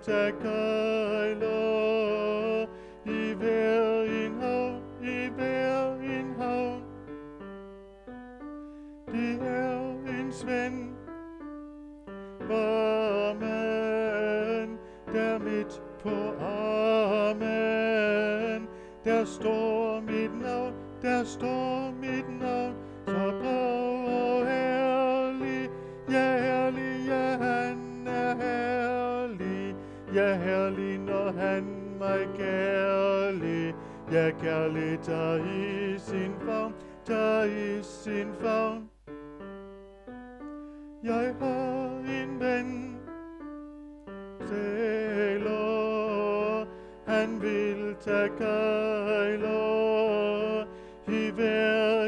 tage gejler i hver en havn, i hver en havn. Det er en svend, barmen, der midt på armen, der står mit navn, der står mit navn, så brav og herlig, ja herlig, ja han er herlig, ja herlig, når han mig kærlig, ja kærlig tager i sin favn, tager i sin favn. Jeg har en ven, sælger, han vil tage gejler i hver